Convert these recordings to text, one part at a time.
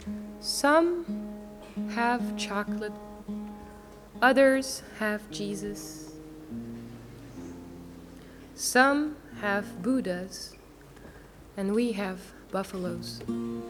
Some have chocolate, others have Jesus. Some have Buddhas, and we have buffaloes.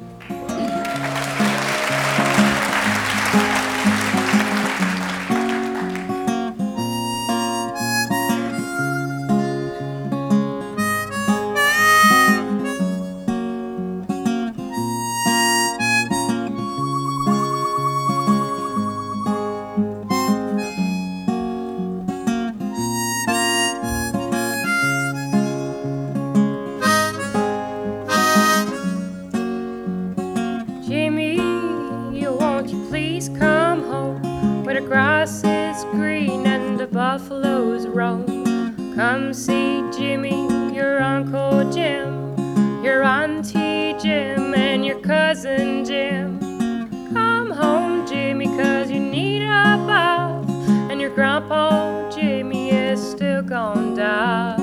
Jimmy, won't you please come home where the grass is green and the buffaloes roam? Come see Jimmy, your Uncle Jim, your Auntie Jim, and your cousin Jim. Come home, Jimmy, 'cause you need a bath, and your Grandpa Jimmy is still gone down.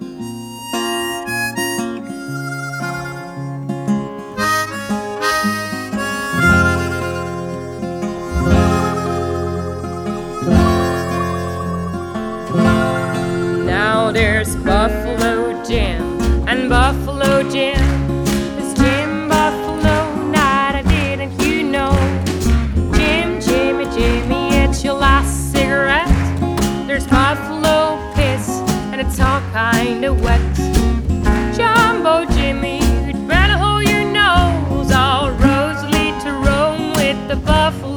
There's Buffalo Jim and Buffalo Jim. There's Jim Buffalo, night I didn't you know. Jim, Jimmy, Jimmy, it's your last cigarette. There's Buffalo piss and it's all kinda wet. Jumbo Jimmy, you'd better hold your nose. All roads lead to Rome with the buffalo.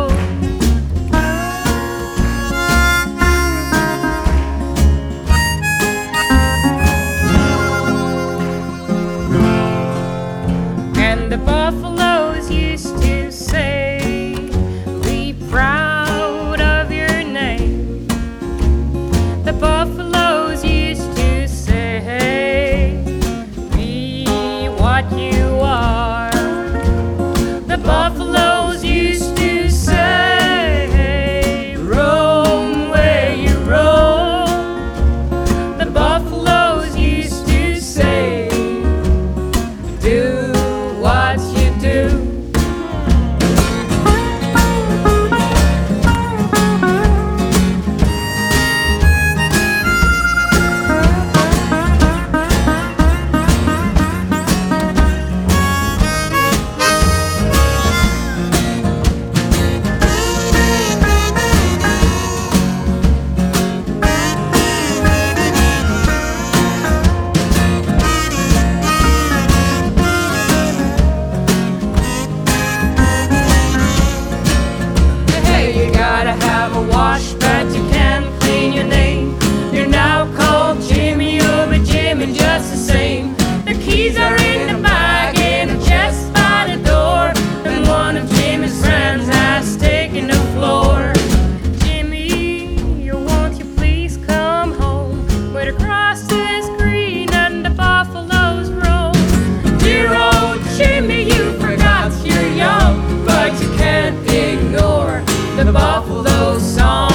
The buffaloes used to say, be proud of your name. The buffaloes used to say, be what you are. The buffaloes used to say, roam where you roam. The buffaloes used to say, do what you do. Wash, but you can't clean your name. You're now called Jimmy, you'll be Jimmy just the same. The keys are in the bag in a chest by the door, and one of Jimmy's friends has taken the floor. Jimmy, won't you please come home where the grass is green and the buffaloes roam? Dear old Jimmy, you forgot you're young, but you can't ignore the buffalo song.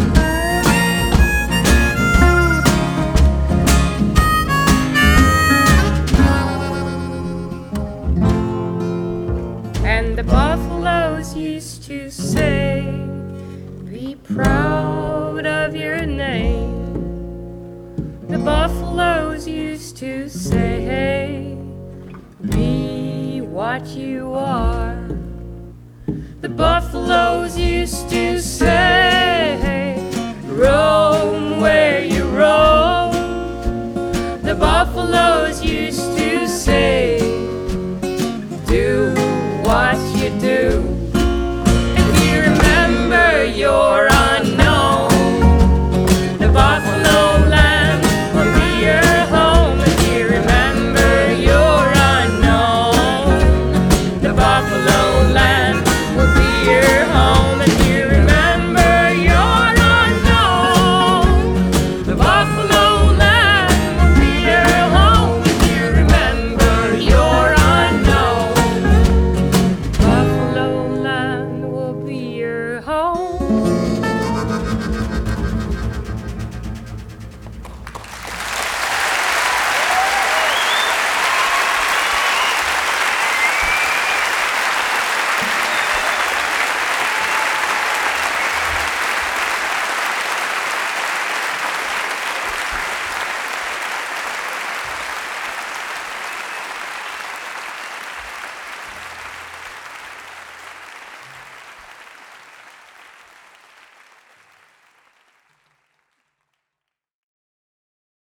And the buffaloes used to say, be proud of your name. The buffaloes used to say, be what you are. The buffaloes used to say, roam where you roam. The buffaloes used to say, do what you do. If you remember your unknown, the buffalo land will be your home. If you remember your unknown, the buffalo